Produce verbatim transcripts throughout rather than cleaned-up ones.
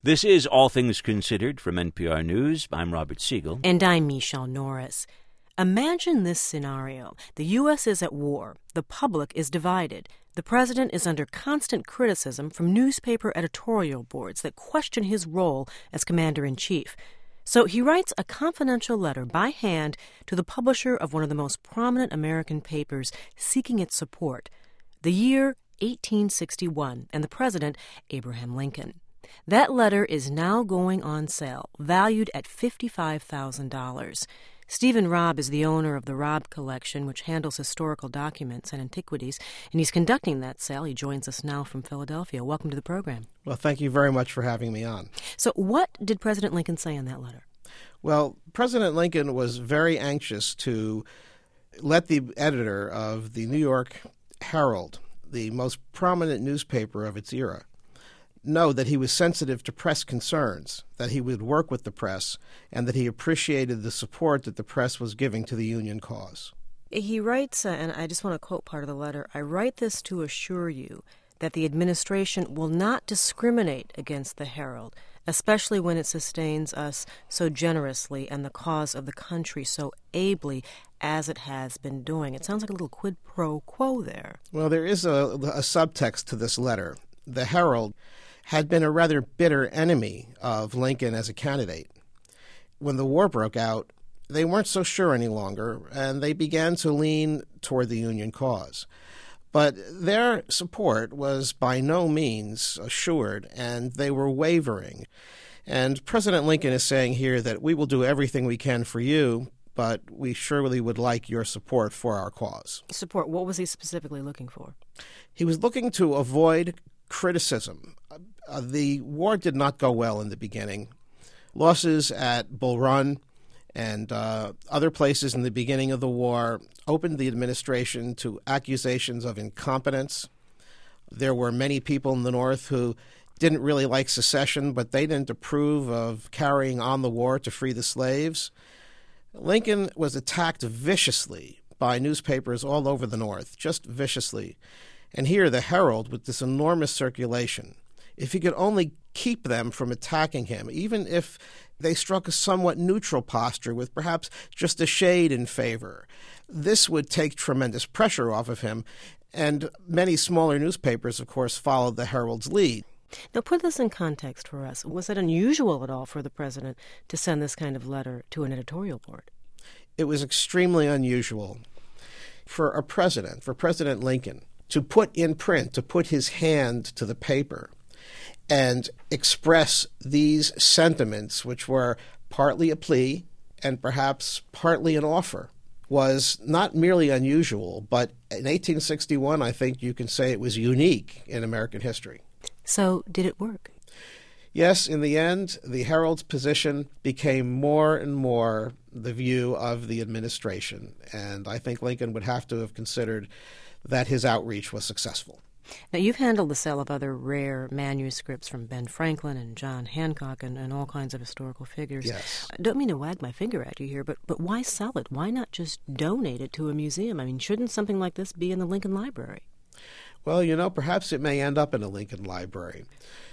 This is All Things Considered from N P R News. I'm Robert Siegel. And I'm Michelle Norris. Imagine this scenario. The U S is at war. The public is divided. The president is under constant criticism from newspaper editorial boards that question his role as commander-in-chief. So he writes a confidential letter by hand to the publisher of one of the most prominent American papers seeking its support. The year eighteen sixty-one, and the president, Abraham Lincoln. That letter is now going on sale, valued at fifty-five thousand dollars. Stephen Robb is the owner of the Robb Collection, which handles historical documents and antiquities, and he's conducting that sale. He joins us now from Philadelphia. Welcome to the program. Well, thank you very much for having me on. So what did President Lincoln say in that letter? Well, President Lincoln was very anxious to let the editor of the New York Herald, the most prominent newspaper of its era, know that he was sensitive to press concerns, that he would work with the press, and that he appreciated the support that the press was giving to the Union cause. He writes, uh, and I just want to quote part of the letter, "I write this to assure you that the administration will not discriminate against the Herald, especially when it sustains us so generously and the cause of the country so ably as it has been doing." It sounds like a little quid pro quo there. Well, there is a, a subtext to this letter. The Herald had been a rather bitter enemy of Lincoln as a candidate. When the war broke out, they weren't so sure any longer, and they began to lean toward the Union cause. But their support was by no means assured, and they were wavering. And President Lincoln is saying here that we will do everything we can for you, but we surely would like your support for our cause. Support, what was he specifically looking for? He was looking to avoid criticism. Uh, the war did not go well in the beginning. Losses at Bull Run and uh, other places in the beginning of the war opened the administration to accusations of incompetence. There were many people in the North who didn't really like secession, but they didn't approve of carrying on the war to free the slaves. Lincoln was attacked viciously by newspapers all over the North, just viciously. And here the Herald, with this enormous circulation, if he could only keep them from attacking him, even if they struck a somewhat neutral posture with perhaps just a shade in favor, this would take tremendous pressure off of him. And many smaller newspapers, of course, followed the Herald's lead. Now, put this in context for us. Was it unusual at all for the president to send this kind of letter to an editorial board? It was extremely unusual for a president, for President Lincoln, to put in print, to put his hand to the paper and express these sentiments, which were partly a plea and perhaps partly an offer, was not merely unusual, but in eighteen sixty-one, I think you can say it was unique in American history. So did it work? Yes, in the end, the Herald's position became more and more the view of the administration, and I think Lincoln would have to have considered that his outreach was successful. Now, you've handled the sale of other rare manuscripts from Ben Franklin and John Hancock and, and all kinds of historical figures. Yes. I don't mean to wag my finger at you here, but, but why sell it? Why not just donate it to a museum? I mean, shouldn't something like this be in the Lincoln Library? Well, you know, perhaps it may end up in a Lincoln Library.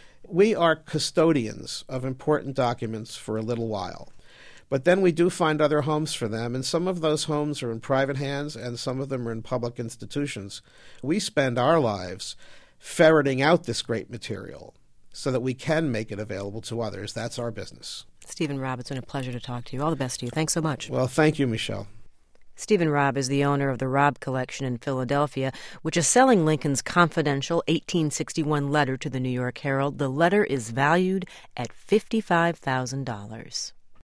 We are custodians of important documents for a little while. But then we do find other homes for them, and some of those homes are in private hands, and some of them are in public institutions. We spend our lives ferreting out this great material so that we can make it available to others. That's our business. Stephen Robb, it's been a pleasure to talk to you. All the best to you. Thanks so much. Well, thank you, Michelle. Stephen Robb is the owner of the Robb Collection in Philadelphia, which is selling Lincoln's confidential eighteen sixty-one letter to the New York Herald. The letter is valued at fifty-five thousand dollars.